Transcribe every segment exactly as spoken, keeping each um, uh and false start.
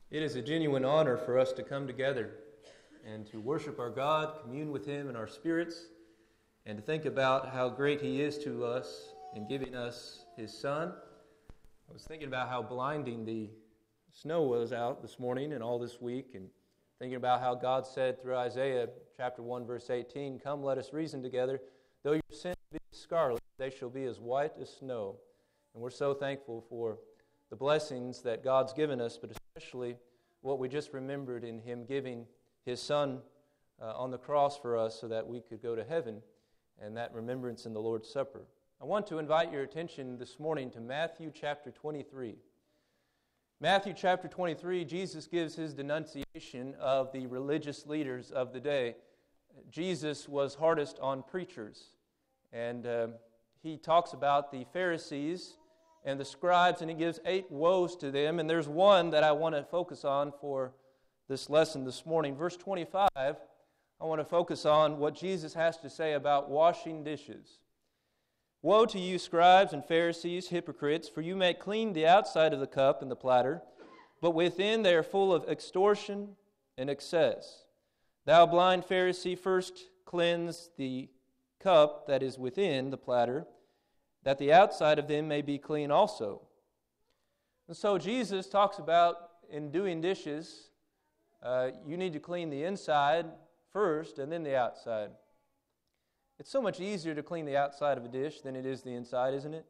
It is a genuine honor for us to come together and to worship our God, commune with Him in our spirits, and to think about how great He is to us in giving us His Son. I was thinking about how blinding the snow was out this morning and all this week, and thinking about how God said through Isaiah chapter one, verse eighteen, "Come, let us reason together. Though your sins be scarlet, they shall be as white as snow." And we're so thankful for the blessings that God's given us, but especially what we just remembered in Him giving His Son uh, on the cross for us so that we could go to heaven, and that remembrance in the Lord's Supper. I want to invite your attention this morning to Matthew chapter twenty-three. Matthew chapter twenty-three, Jesus gives His denunciation of the religious leaders of the day. Jesus was hardest on preachers, and uh, He talks about the Pharisees and the scribes, and He gives eight woes to them. And there's one that I want to focus on for this lesson this morning. Verse twenty-five, I want to focus on what Jesus has to say about washing dishes. "Woe to you, scribes and Pharisees, hypocrites, for you make clean the outside of the cup and the platter, but within they are full of extortion and excess. Thou blind Pharisee, first cleanse the cup that is within the platter, that the outside of them may be clean also." And so Jesus talks about in doing dishes, uh, you need to clean the inside first and then the outside. It's so much easier to clean the outside of a dish than it is the inside, isn't it?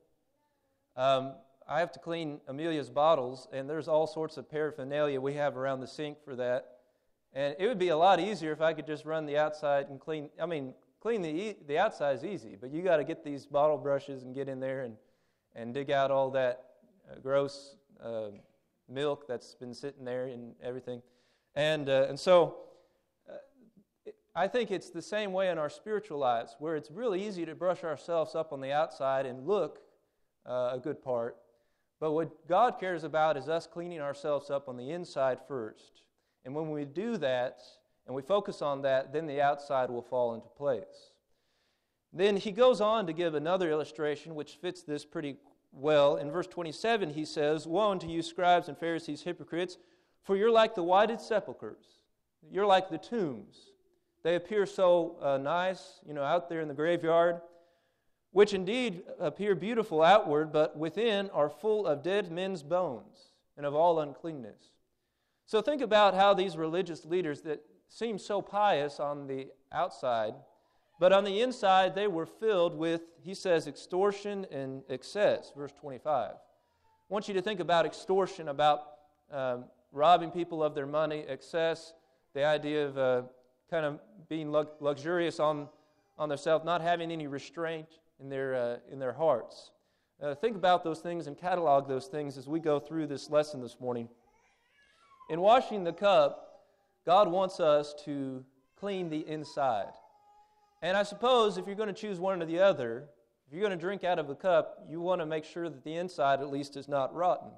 Um, I have to clean Amelia's bottles, and there's all sorts of paraphernalia we have around the sink for that. And it would be a lot easier if I could just run the outside and clean, I mean, Clean the the outside is easy, but you got to get these bottle brushes and get in there and, and dig out all that uh, gross uh, milk that's been sitting there and everything. And uh, and so uh, I think it's the same way in our spiritual lives, where it's really easy to brush ourselves up on the outside and look uh, a good part. But what God cares about is us cleaning ourselves up on the inside first. And when we do that, and we focus on that, then the outside will fall into place. Then he goes on to give another illustration which fits this pretty well. In verse twenty-seven, he says, "Woe unto you, scribes and Pharisees, hypocrites, for you're like the whited sepulchres. You're like the tombs. They appear so uh, nice, you know, out there in the graveyard, which indeed appear beautiful outward, but within are full of dead men's bones and of all uncleanness." So think about how these religious leaders that seemed so pious on the outside, but on the inside they were filled with, he says, extortion and excess, verse twenty-five. I want you to think about extortion, about um, robbing people of their money, excess, the idea of uh, kind of being lux- luxurious on, on themselves, not having any restraint in their, uh, in their hearts. Uh, think about those things and catalog those things as we go through this lesson this morning. In washing the cup, God wants us to clean the inside. And I suppose if you're going to choose one or the other, if you're going to drink out of a cup, you want to make sure that the inside at least is not rotten.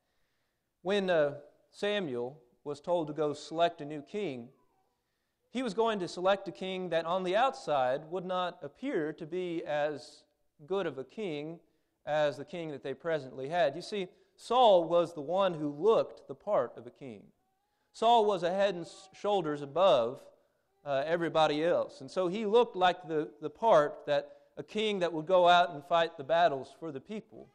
When uh, Samuel was told to go select a new king, he was going to select a king that on the outside would not appear to be as good of a king as the king that they presently had. You see, Saul was the one who looked the part of a king. Saul was a head and shoulders above uh, everybody else. And so he looked like the, the part that a king that would go out and fight the battles for the people.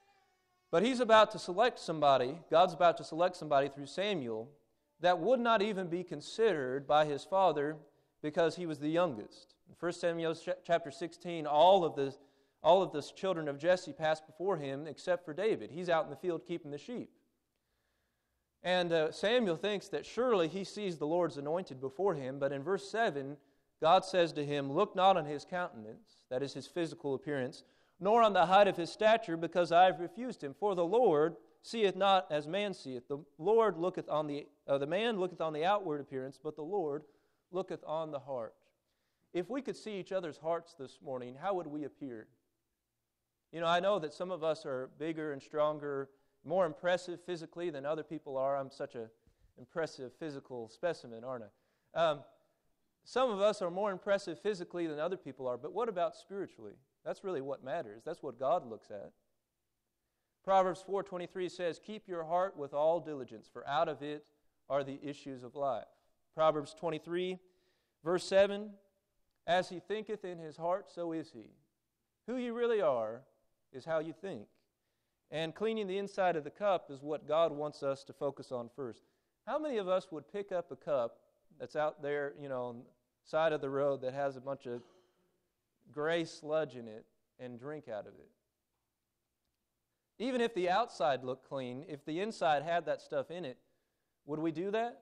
But he's about to select somebody, God's about to select somebody through Samuel, that would not even be considered by his father because he was the youngest. In First Samuel chapter sixteen, all of the, all of the children of Jesse passed before him except for David. He's out in the field keeping the sheep. And uh, Samuel thinks that surely he sees the Lord's anointed before him, but in verse seven, God says to him, "Look not on his countenance," that is his physical appearance, "nor on the height of his stature, because I have refused him. For the Lord seeth not as man seeth. The Lord looketh on the, uh, the man looketh on the outward appearance, but the Lord looketh on the heart." If we could see each other's hearts this morning, how would we appear? You know, I know that some of us are bigger and stronger, more impressive physically than other people are. I'm such an impressive physical specimen, aren't I? Um, some of us are more impressive physically than other people are, but what about spiritually? That's really what matters. That's what God looks at. Proverbs four twenty-three says, "Keep your heart with all diligence, for out of it are the issues of life. Proverbs twenty-three, verse seven, as he thinketh in his heart, so is he. Who you really are is how you think. And cleaning the inside of the cup is what God wants us to focus on first. How many of us would pick up a cup that's out there, you know, on the side of the road that has a bunch of gray sludge in it and drink out of it? Even if the outside looked clean, if the inside had that stuff in it, would we do that?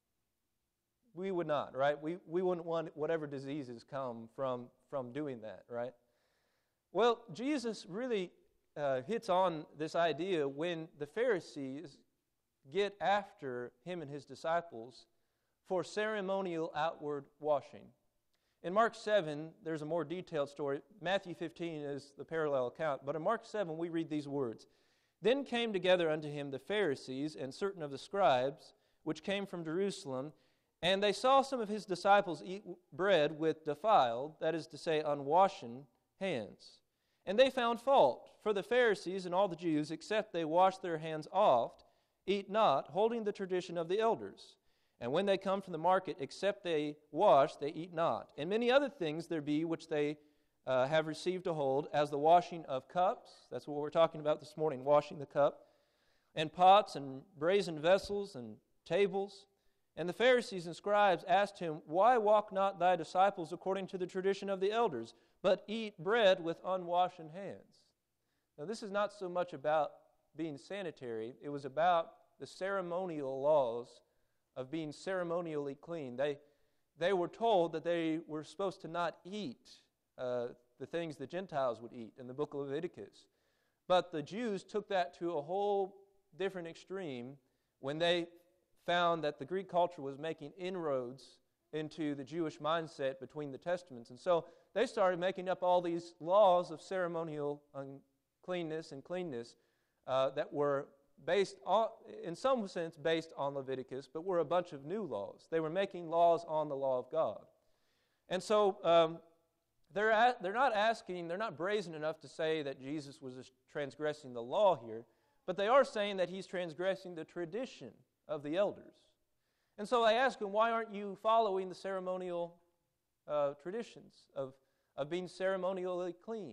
We would not, right? We we wouldn't want whatever diseases come from, from doing that, right? Well, Jesus really uh, hits on this idea when the Pharisees get after him and his disciples for ceremonial outward washing. In Mark seven, there's a more detailed story. Matthew fifteen is the parallel account. But in Mark seven, we read these words. Then came together unto him the Pharisees and certain of the scribes, which came from Jerusalem, and they saw some of his disciples eat bread with defiled, that is to say, unwashen hands. And they found fault, for the Pharisees and all the Jews, except they wash their hands oft, eat not, holding the tradition of the elders. And when they come from the market, except they wash, they eat not. And many other things there be which they uh, have received to hold, as the washing of cups, that's what we're talking about this morning, washing the cup, and pots and brazen vessels and tables. And the Pharisees and scribes asked him, Why walk not thy disciples according to the tradition of the elders, but eat bread with unwashen hands? Now this is not so much about being sanitary, it was about the ceremonial laws of being ceremonially clean. They they were told that they were supposed to not eat uh, the things the Gentiles would eat in the book of Leviticus. But the Jews took that to a whole different extreme when they found that the Greek culture was making inroads into the Jewish mindset between the Testaments. And so they started making up all these laws of ceremonial uncleanness and cleanness uh, that were based on, in some sense, based on Leviticus, but were a bunch of new laws. They were making laws on the law of God. And so um, they're at, they're not asking, they're not brazen enough to say that Jesus was transgressing the law here, but they are saying that he's transgressing the tradition of the elders. And so I ask him, why aren't you following the ceremonial uh, traditions of, of being ceremonially clean?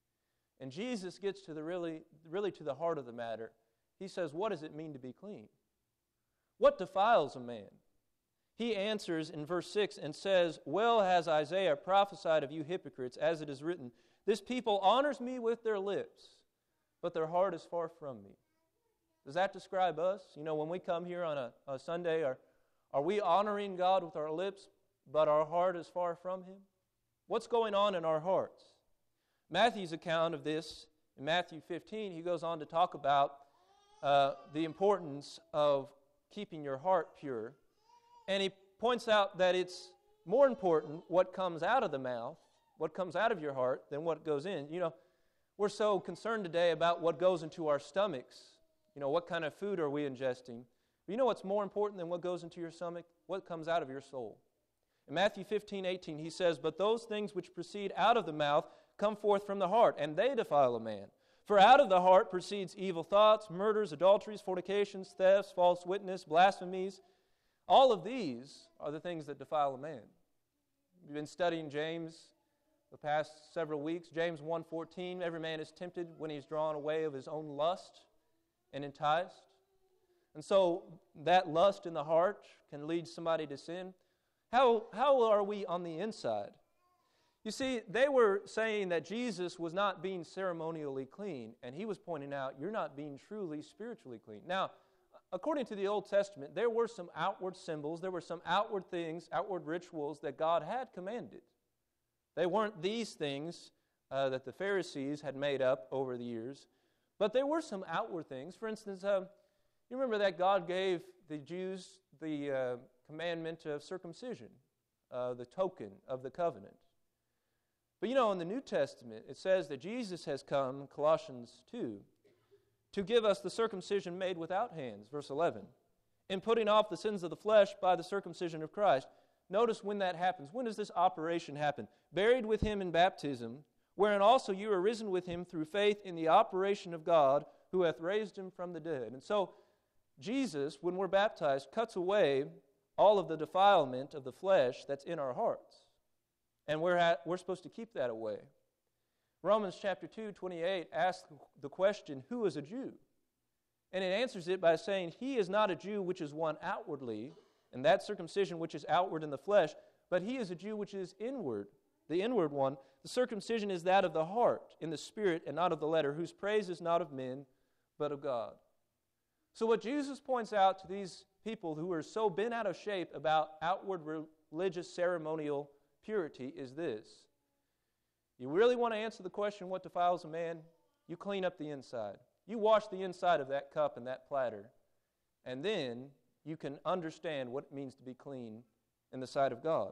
And Jesus gets to the really, really to the heart of the matter. He says, what does it mean to be clean? What defiles a man? He answers in verse six and says, Well has Isaiah prophesied of you hypocrites, as it is written, This people honors me with their lips, but their heart is far from me. Does that describe us? You know, when we come here on a, a Sunday, are, are we honoring God with our lips, but our heart is far from Him? What's going on in our hearts? Matthew's account of this, in Matthew fifteen, he goes on to talk about uh, the importance of keeping your heart pure. And he points out that it's more important what comes out of the mouth, what comes out of your heart, than what goes in. You know, we're so concerned today about what goes into our stomachs. You know, what kind of food are we ingesting? But you know what's more important than what goes into your stomach? What comes out of your soul. In Matthew fifteen, eighteen, he says, But those things which proceed out of the mouth come forth from the heart, and they defile a man. For out of the heart proceeds evil thoughts, murders, adulteries, fornications, thefts, false witness, blasphemies. All of these are the things that defile a man. We've been studying James the past several weeks. James one fourteen, every man is tempted when he's drawn away of his own lust and enticed. And so that lust in the heart can lead somebody to sin. How, how are we on the inside? You see, they were saying that Jesus was not being ceremonially clean, and he was pointing out, you're not being truly spiritually clean. Now, according to the Old Testament, there were some outward symbols, there were some outward things, outward rituals that God had commanded. They weren't these things uh, that the Pharisees had made up over the years, but there were some outward things. For instance, uh, you remember that God gave the Jews the uh, commandment of circumcision, uh, the token of the covenant. But you know, in the New Testament, it says that Jesus has come, Colossians two, to give us the circumcision made without hands, verse eleven, in putting off the sins of the flesh by the circumcision of Christ. Notice when that happens. When does this operation happen? Buried with him in baptism, wherein also you are risen with him through faith in the operation of God, who hath raised him from the dead. And so, Jesus, when we're baptized, cuts away all of the defilement of the flesh that's in our hearts. And we're, at, we're supposed to keep that away. Romans chapter two, twenty-eight asks the question, who is a Jew? And it answers it by saying, he is not a Jew which is one outwardly, and that circumcision which is outward in the flesh, but he is a Jew which is inward, the inward one. The circumcision is that of the heart, in the spirit, and not of the letter, whose praise is not of men, but of God. So what Jesus points out to these people who are so bent out of shape about outward religious ceremonial purity is this. You really want to answer the question, what defiles a man? You clean up the inside. You wash the inside of that cup and that platter, and then you can understand what it means to be clean in the sight of God.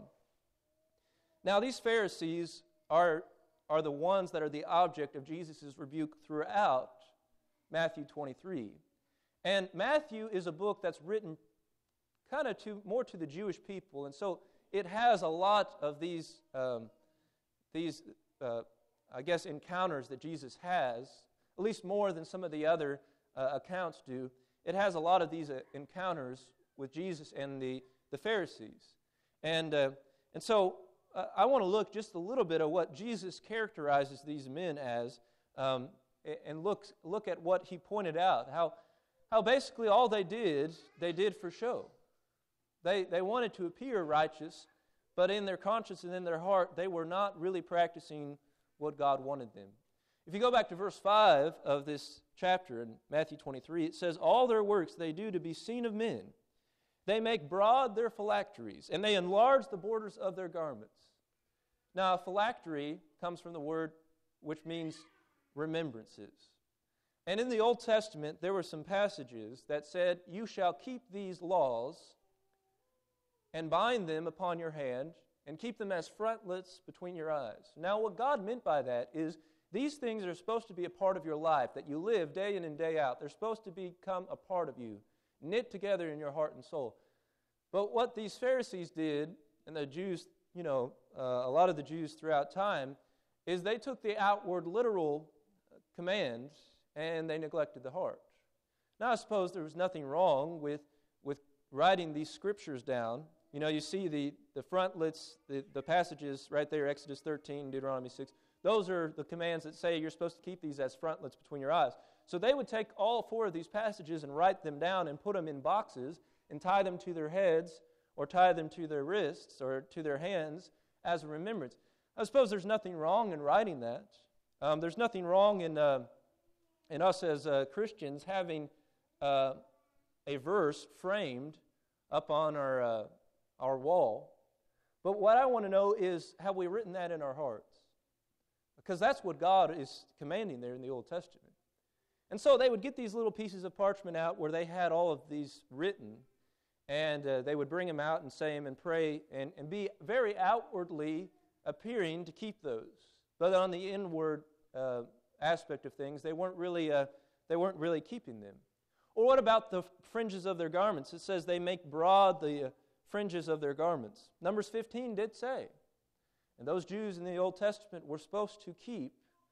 Now, these Pharisees are, are the ones that are the object of Jesus' rebuke throughout Matthew twenty-three. And Matthew is a book that's written kind of to more to the Jewish people, and so it has a lot of these, um, these uh, I guess, encounters that Jesus has, at least more than some of the other uh, accounts do. It has a lot of these uh, encounters with Jesus and the, the Pharisees. And, uh, and so uh, I want to look just a little bit at what Jesus characterizes these men as, um, and look, look at what he pointed out, how How basically all they did, they did for show. They, they wanted to appear righteous, but in their conscience and in their heart, they were not really practicing what God wanted them. If you go back to verse five of this chapter in Matthew twenty-three, it says, all their works they do to be seen of men. They make broad their phylacteries, and they enlarge the borders of their garments. Now, a phylactery comes from the word which means remembrances. And in the Old Testament, there were some passages that said, you shall keep these laws and bind them upon your hand and keep them as frontlets between your eyes. Now, what God meant by that is these things are supposed to be a part of your life, that you live day in and day out. They're supposed to become a part of you, knit together in your heart and soul. But what these Pharisees did, and the Jews, you know, uh, a lot of the Jews throughout time, is they took the outward literal commands and they neglected the heart. Now, I suppose there was nothing wrong with, with writing these scriptures down. You know, you see the, the frontlets, the, the passages right there, Exodus thirteen, Deuteronomy six. Those are the commands that say you're supposed to keep these as frontlets between your eyes. So they would take all four of these passages and write them down and put them in boxes and tie them to their heads or tie them to their wrists or to their hands as a remembrance. I suppose there's nothing wrong in writing that. Um, there's nothing wrong in... Uh, And us as uh, Christians having uh, a verse framed up on our uh, our wall. But what I want to know is, have we written that in our hearts? Because that's what God is commanding there in the Old Testament. And so they would get these little pieces of parchment out where they had all of these written, and uh, they would bring them out and say them and pray and, and be very outwardly appearing to keep those. But on the inward uh aspect of things, they weren't really uh, they weren't really keeping them. Or what about the fringes of their garments? It says they make broad the uh, fringes of their garments. Numbers fifteen did say, and those Jews in the Old Testament were supposed to keep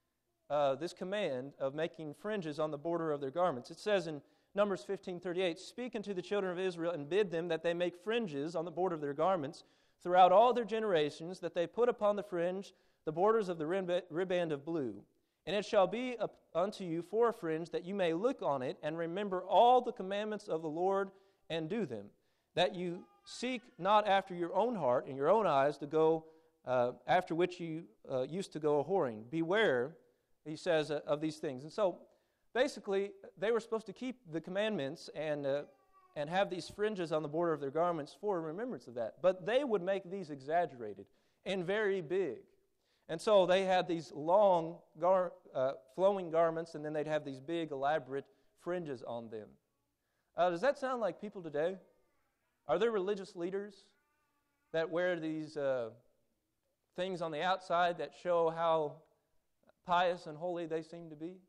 uh, this command of making fringes on the border of their garments. It says in Numbers fifteen thirty-eight, speak unto the children of Israel and bid them that they make fringes on the border of their garments throughout all their generations, that they put upon the fringe the borders of the riband of blue. And it shall be unto you for a fringe, that you may look on it and remember all the commandments of the Lord and do them, that you seek not after your own heart and your own eyes to go uh, after which you uh, used to go a-whoring. Beware, he says, uh, of these things. And so, basically, they were supposed to keep the commandments and uh, and have these fringes on the border of their garments for remembrance of that. But they would make these exaggerated and very big. And so they had these long, gar- uh, flowing garments, and then they'd have these big, elaborate fringes on them. Uh, does that sound like people today? Are there religious leaders that wear these uh, things on the outside that show how pious and holy they seem to be?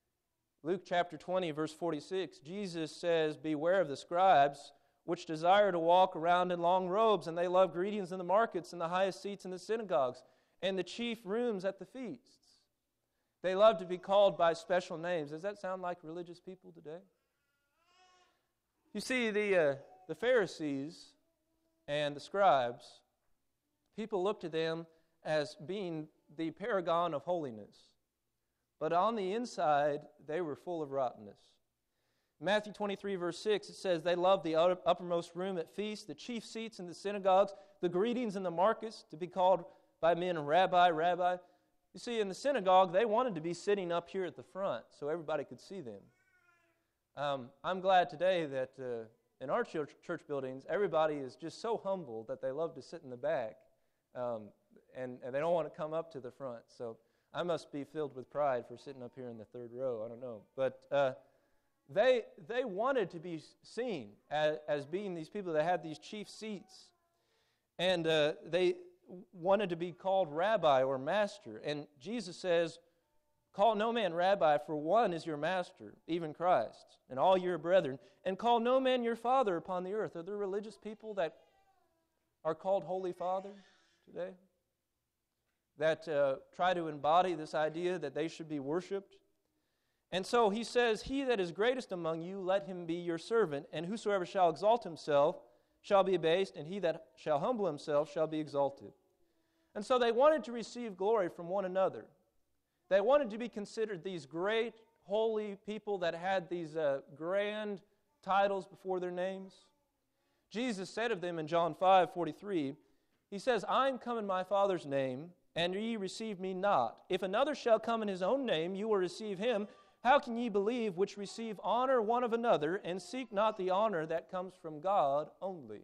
Luke chapter twenty, verse forty-six, Jesus says, beware of the scribes, which desire to walk around in long robes, and they love greetings in the markets and the highest seats in the synagogues, and the chief rooms at the feasts. They love to be called by special names. Does that sound like religious people today? You see, the, uh, the Pharisees and the scribes, people looked to them as being the paragon of holiness. But on the inside, they were full of rottenness. Matthew twenty-three, verse six, it says, they loved the uppermost room at feasts, the chief seats in the synagogues, the greetings in the markets, to be called by men rabbi, rabbi. You see, in the synagogue, they wanted to be sitting up here at the front so everybody could see them. Um, I'm glad today that uh, in our church, church buildings, everybody is just so humble that they love to sit in the back, um, and, and they don't want to come up to the front. So I must be filled with pride for sitting up here in the third row. I don't know. But uh, they they wanted to be seen as, as being these people that had these chief seats. And uh, they wanted to be called rabbi or master. And Jesus says, call no man rabbi, for one is your master, even Christ, and all your brethren. And call no man your father upon the earth. Are there religious people that are called Holy Father today? That uh, try to embody this idea that they should be worshipped? And so he says, he that is greatest among you, let him be your servant. And whosoever shall exalt himself shall be abased, and he that shall humble himself shall be exalted. And so they wanted to receive glory from one another. They wanted to be considered these great, holy people that had these uh, grand titles before their names. Jesus said of them in John five forty-three, he says, I am come in my Father's name, and ye receive me not. If another shall come in his own name, you will receive him. How can ye believe which receive honor one of another, and seek not the honor that comes from God only?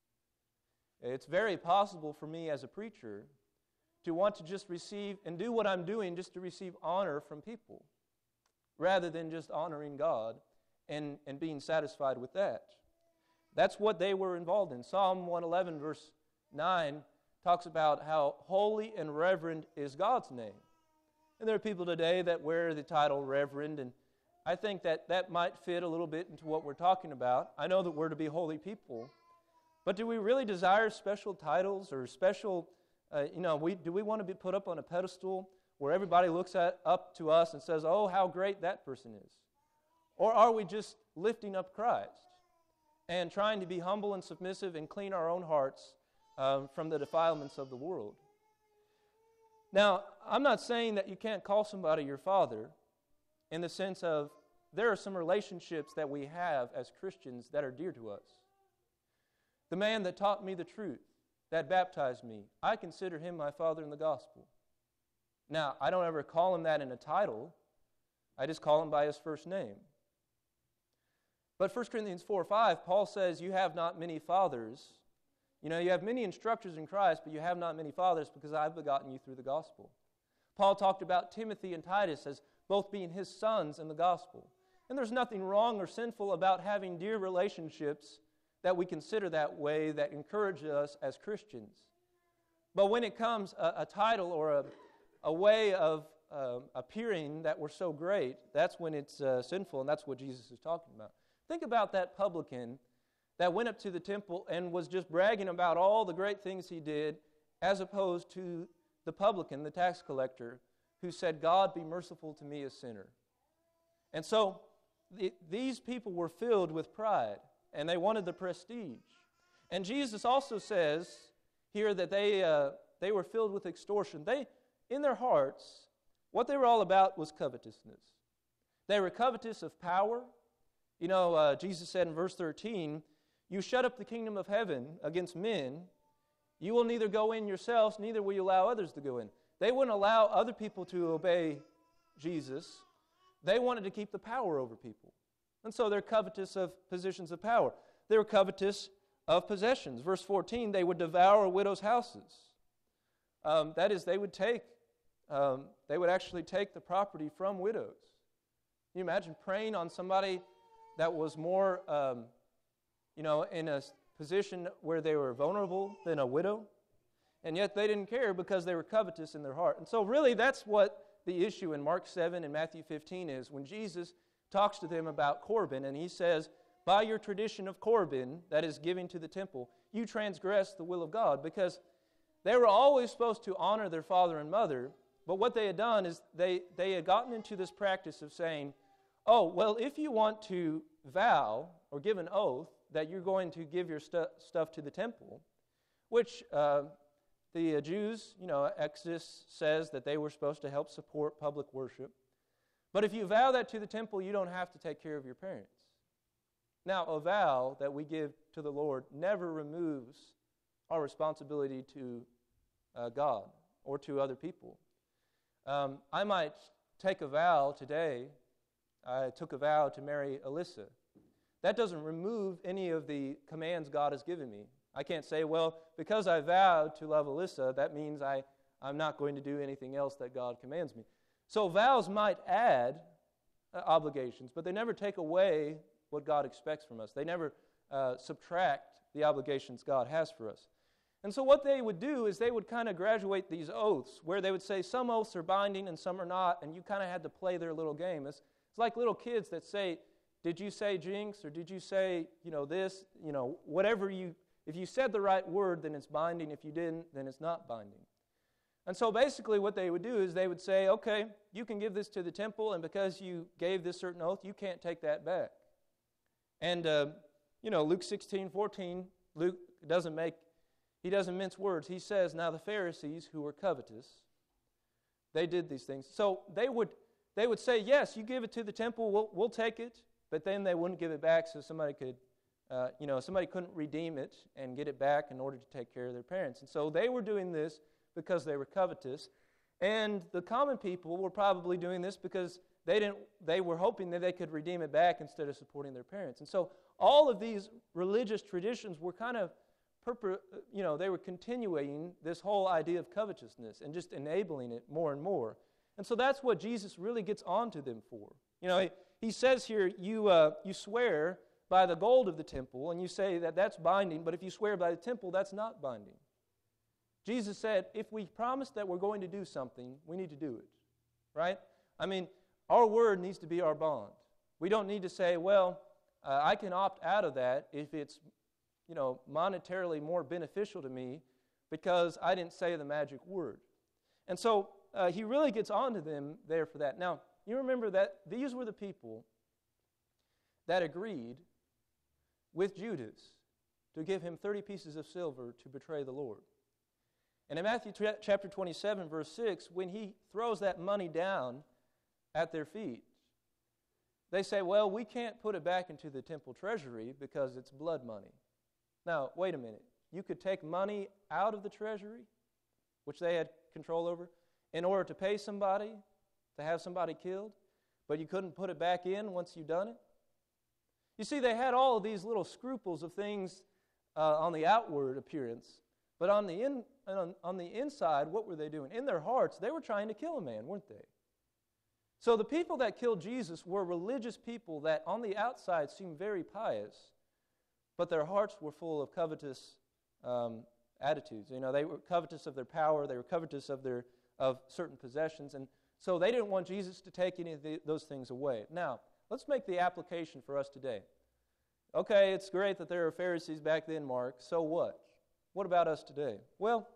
It's very possible for me as a preacher to want to just receive and do what I'm doing just to receive honor from people, rather than just honoring God and, and being satisfied with that. That's what they were involved in. Psalm one eleven, verse nine, talks about how holy and reverend is God's name. And there are people today that wear the title reverend, and I think that that might fit a little bit into what we're talking about. I know that we're to be holy people, but do we really desire special titles or special, uh, you know, we do we want to be put up on a pedestal where everybody looks at up to us and says, oh, how great that person is? Or are we just lifting up Christ and trying to be humble and submissive and clean our own hearts um, from the defilements of the world? Now, I'm not saying that you can't call somebody your father in the sense of there are some relationships that we have as Christians that are dear to us. The man that taught me the truth, that baptized me, I consider him my father in the gospel. Now, I don't ever call him that in a title. I just call him by his first name. But First Corinthians four five, Paul says, you have not many fathers. You know, you have many instructors in Christ, but you have not many fathers because I've begotten you through the gospel. Paul talked about Timothy and Titus as both being his sons in the gospel. And there's nothing wrong or sinful about having dear relationships that we consider that way, that encourage us as Christians. But when it comes a, a title or a, a way of uh, appearing that we're so great, that's when it's uh, sinful, and that's what Jesus is talking about. Think about that publican that went up to the temple and was just bragging about all the great things he did, as opposed to the publican, the tax collector, who said, God, be merciful to me, a sinner. And so the, these people were filled with pride, and they wanted the prestige. And Jesus also says here that they uh, they were filled with extortion. They, in their hearts, what they were all about was covetousness. They were covetous of power. You know, uh, Jesus said in verse thirteen, you shut up the kingdom of heaven against men, you will neither go in yourselves, neither will you allow others to go in. They wouldn't allow other people to obey Jesus. They wanted to keep the power over people. And so they're covetous of positions of power. They were covetous of possessions. Verse fourteen, they would devour widows' houses. Um, that is, they would take, um, they would actually take the property from widows. Can you imagine preying on somebody that was more... Um, you know, in a position where they were vulnerable than a widow? And yet they didn't care because they were covetous in their heart. And so really that's what the issue in Mark seven and Matthew fifteen is. When Jesus talks to them about Corban, and he says, by your tradition of Corban, that is giving to the temple, you transgress the will of God. Because they were always supposed to honor their father and mother, but what they had done is they, they had gotten into this practice of saying, oh, well, if you want to vow or give an oath that you're going to give your stu- stuff to the temple, which uh, the uh, Jews, you know, Exodus says that they were supposed to help support public worship. But if you vow that to the temple, you don't have to take care of your parents. Now, a vow that we give to the Lord never removes our responsibility to uh, God or to other people. Um, I might take a vow today. I took a vow to marry Alyssa. That doesn't remove any of the commands God has given me. I can't say, well, because I vowed to love Alyssa, that means I, I'm not going to do anything else that God commands me. So vows might add uh, obligations, but they never take away what God expects from us. They never uh, subtract the obligations God has for us. And so what they would do is they would kind of graduate these oaths, where they would say some oaths are binding and some are not, and you kind of had to play their little game. It's, it's like little kids that say, did you say jinx, or did you say, you know, this, you know, whatever you, if you said the right word, then it's binding. If you didn't, then it's not binding. And so basically what they would do is they would say, okay, you can give this to the temple, and because you gave this certain oath, you can't take that back. And, uh, you know, Luke sixteen fourteen, Luke doesn't make, he doesn't mince words. He says, now the Pharisees who were covetous, they did these things. So they would they would say, yes, you give it to the temple, we'll, we'll take it, but then they wouldn't give it back so somebody could, uh, you know, somebody couldn't redeem it and get it back in order to take care of their parents. And so they were doing this because they were covetous. And the common people were probably doing this because they didn't. They were hoping that they could redeem it back instead of supporting their parents. And so all of these religious traditions were kind of, you know, they were continuing this whole idea of covetousness and just enabling it more and more. And so that's what Jesus really gets onto them for. You know, he, he says here, you uh, you swear by the gold of the temple, and you say that that's binding, but if you swear by the temple, that's not binding. Jesus said, if we promise that we're going to do something, we need to do it, right? I mean, our word needs to be our bond. We don't need to say, well, uh, I can opt out of that if it's, you know, monetarily more beneficial to me because I didn't say the magic word. And so uh, he really gets on to them there for that. Now, you remember that these were the people that agreed with Judas to give him thirty pieces of silver to betray the Lord. And in Matthew chapter twenty-seven, verse six, when he throws that money down at their feet, they say, well, we can't put it back into the temple treasury because it's blood money. Now, wait a minute. You could take money out of the treasury, which they had control over, in order to pay somebody, to have somebody killed, but you couldn't put it back in once you've done it? You see, they had all of these little scruples of things uh, on the outward appearance, but on the in, on, on the inside, what were they doing? In their hearts, they were trying to kill a man, weren't they? So the people that killed Jesus were religious people that on the outside seemed very pious, but their hearts were full of covetous um, attitudes. You know, they were covetous of their power, they were covetous of their of certain possessions, and so they didn't want Jesus to take any of the, those things away. Now, let's make the application for us today. Okay, it's great that there were Pharisees back then, Mark. So what? What about us today? Well,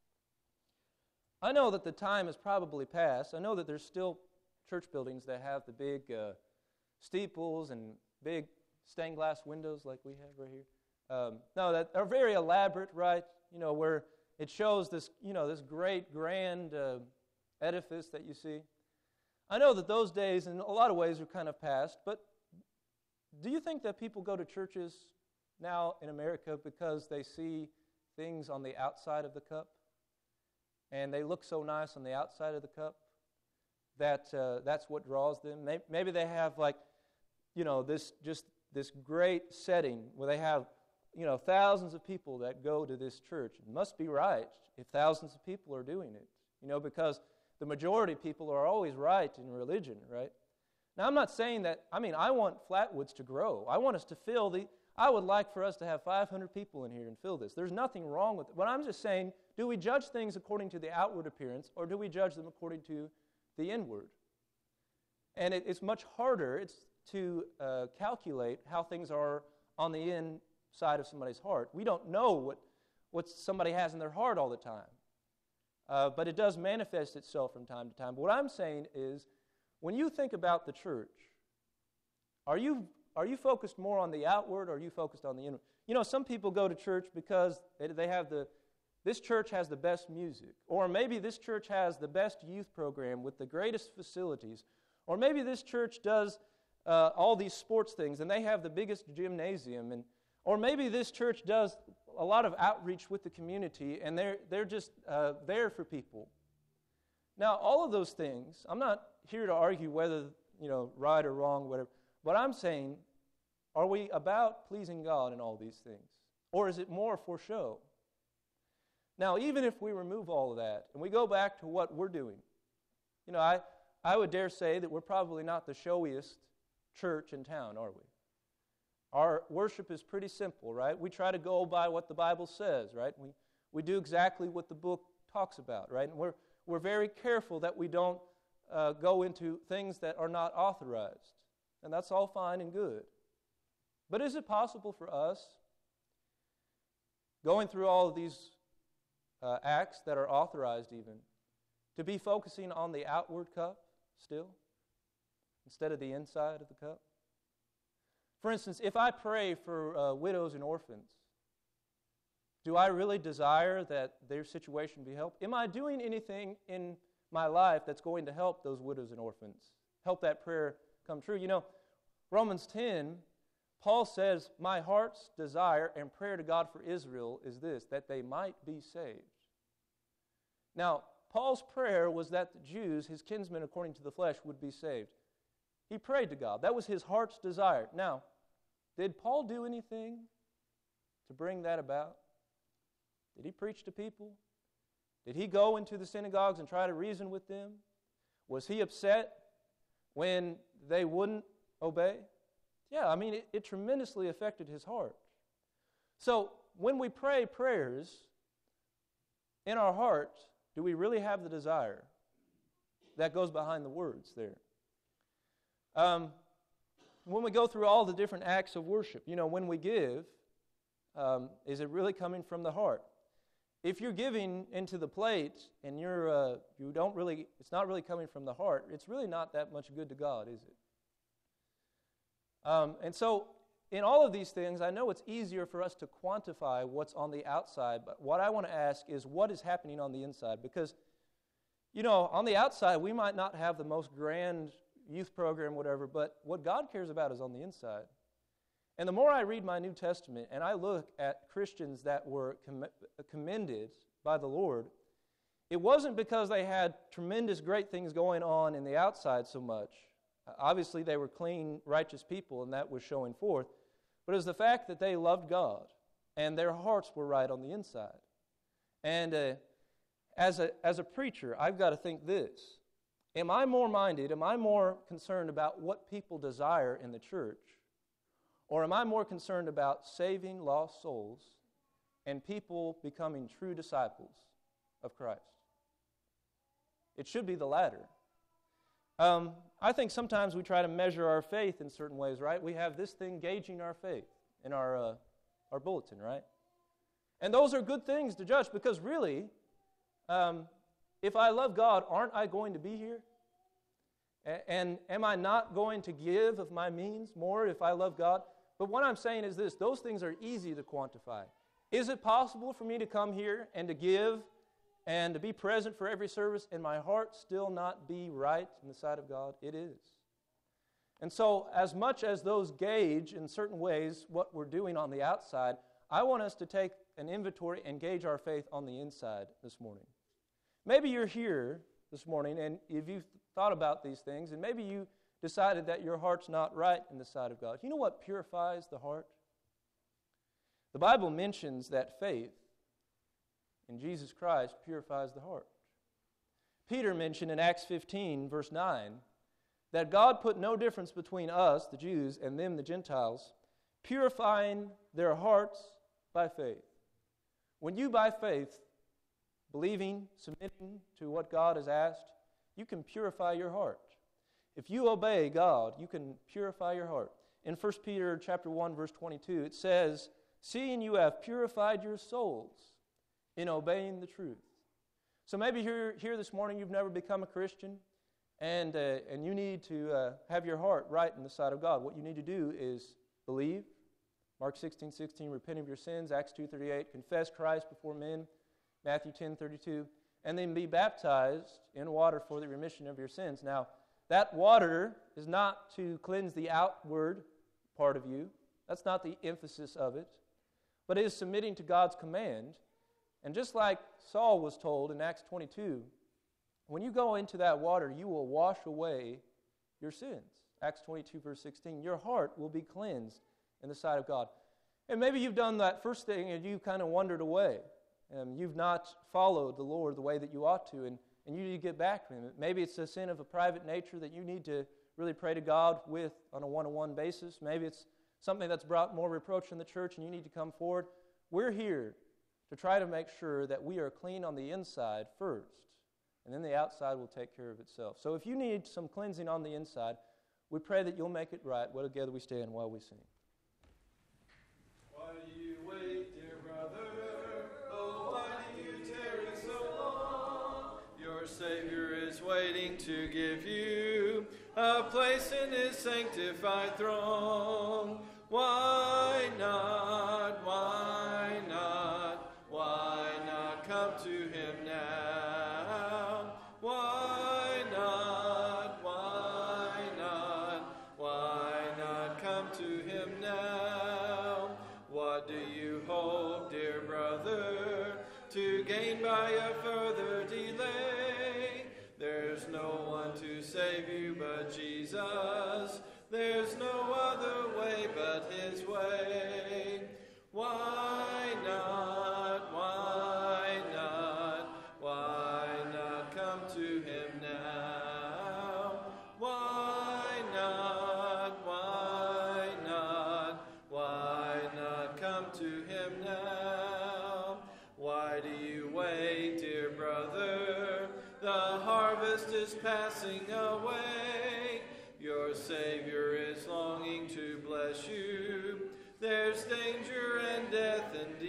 I know that the time has probably passed. I know that there's still church buildings that have the big uh, steeples and big stained glass windows like we have right here. Um, no, that are very elaborate, right? You know, where it shows this, you know, this great, grand uh, edifice that you see. I know that those days, in a lot of ways, are kind of past, but do you think that people go to churches now in America because they see things on the outside of the cup, and they look so nice on the outside of the cup, that uh, that's what draws them? Maybe they have, like, you know, this just this great setting where they have, you know, thousands of people that go to this church. It must be right if thousands of people are doing it, you know, because the majority of people are always right in religion, right? Now, I'm not saying that, I mean, I want Flatwoods to grow. I want us to fill the, I would like for us to have five hundred people in here and fill this. There's nothing wrong with it. But I'm just saying, do we judge things according to the outward appearance, or do we judge them according to the inward? And it, it's much harder it's to uh, calculate how things are on the inside of somebody's heart. We don't know what, what somebody has in their heart all the time. Uh, but it does manifest itself from time to time. But what I'm saying is, when you think about the church, are you are you focused more on the outward, or are you focused on the inward? You know, some people go to church because they, they have the, this church has the best music, or maybe this church has the best youth program with the greatest facilities, or maybe this church does uh, all these sports things and they have the biggest gymnasium, and or maybe this church does a lot of outreach with the community and they're, they're just uh, there for people. Now, all of those things, I'm not here to argue whether, you know, right or wrong, whatever, but I'm saying, are we about pleasing God in all these things? Or is it more for show? Now, even if we remove all of that and we go back to what we're doing, you know, I, I would dare say that we're probably not the showiest church in town, are we? Our worship is pretty simple, right? We try to go by what the Bible says, right? We we do exactly what the book talks about, right? And we're we're very careful that we don't uh, go into things that are not authorized. And that's all fine and good. But is it possible for us, going through all of these uh, acts that are authorized even, to be focusing on the outward cup still, instead of the inside of the cup? For instance, if I pray for uh, widows and orphans, do I really desire that their situation be helped? Am I doing anything in my life that's going to help those widows and orphans, help that prayer come true? You know, Romans ten, Paul says, my heart's desire and prayer to God for Israel is this, that they might be saved. Now, Paul's prayer was that the Jews, his kinsmen according to the flesh, would be saved. He prayed to God. That was his heart's desire. Now, did Paul do anything to bring that about? Did he preach to people? Did he go into the synagogues and try to reason with them? Was he upset when they wouldn't obey? Yeah, I mean, it, it tremendously affected his heart. So, when we pray prayers, in our heart, do we really have the desire that goes behind the words there? Um, when we go through all the different acts of worship, you know, when we give, um, is it really coming from the heart? If you're giving into the plate and you're uh, you don't really, it's not really coming from the heart, it's really not that much good to God, is it? Um, and so, in all of these things, I know it's easier for us to quantify what's on the outside, but what I want to ask is what is happening on the inside? Because, you know, on the outside, we might not have the most grand youth program, whatever, but what God cares about is on the inside. And the more I read my New Testament and I look at Christians that were com- commended by the Lord, it wasn't because they had tremendous great things going on in the outside so much. Obviously, they were clean, righteous people, and that was showing forth. But it was the fact that they loved God, and their hearts were right on the inside. And uh, as a as a preacher, I've got to think this. Am I more minded, am I more concerned about what people desire in the church, or am I more concerned about saving lost souls and people becoming true disciples of Christ? It should be the latter. Um, I think sometimes we try to measure our faith in certain ways, right? We have this thing gauging our faith in our uh, our bulletin, right? And those are good things to judge because really, um, if I love God, aren't I going to be here? A- and am I not going to give of my means more if I love God? But what I'm saying is this, those things are easy to quantify. Is it possible for me to come here and to give and to be present for every service and my heart still not be right in the sight of God? It is. And so as much as those gauge in certain ways what we're doing on the outside, I want us to take an inventory and gauge our faith on the inside this morning. Maybe you're here this morning and if you've thought about these things and maybe you decided that your heart's not right in the sight of God. You know what purifies the heart? The Bible mentions that faith in Jesus Christ purifies the heart. Peter mentioned in Acts fifteen, verse nine, that God put no difference between us, the Jews, and them, the Gentiles, purifying their hearts by faith. When you, by faith, believing, submitting to what God has asked, you can purify your heart. If you obey God, you can purify your heart. In First Peter chapter one, verse twenty-two, it says, "Seeing you have purified your souls in obeying the truth." So maybe you're here this morning, you've never become a Christian, and uh, and you need to uh, have your heart right in the sight of God. What you need to do is believe. Mark sixteen sixteen, repent of your sins. Acts two thirty-eight, confess Christ before men. Matthew ten thirty-two, and then be baptized in water for the remission of your sins. Now, that water is not to cleanse the outward part of you. That's not the emphasis of it. But it is submitting to God's command. And just like Saul was told in Acts twenty-two, when you go into that water, you will wash away your sins. Acts twenty-two, verse sixteen, your heart will be cleansed in the sight of God. And maybe you've done that first thing and you kind of wandered away. Um, you've not followed the Lord the way that you ought to, and, and you need to get back to Him. Maybe it's a sin of a private nature that you need to really pray to God with on a one-on-one basis. Maybe it's something that's brought more reproach in the church and you need to come forward. We're here to try to make sure that we are clean on the inside first, and then the outside will take care of itself. So if you need some cleansing on the inside, we pray that you'll make it right. Well, together we stand while we sing. Why do you wait, dear brother? Oh, why do you tarry so long? Your Savior is waiting to give you a place in His sanctified throne. Why not, why not, why not come to Him now? Why not, why not, why not come to Him now? What do you hope, dear brother, to gain by a further delay? There's no one to save you but Jesus. There's no other way but His way. Why not, why not, why not come to Him now? Why not, why not, why not come to Him now? Why do you wait, dear brother? The harvest is passing away. Your Savior is longing to bless you. There's danger and death and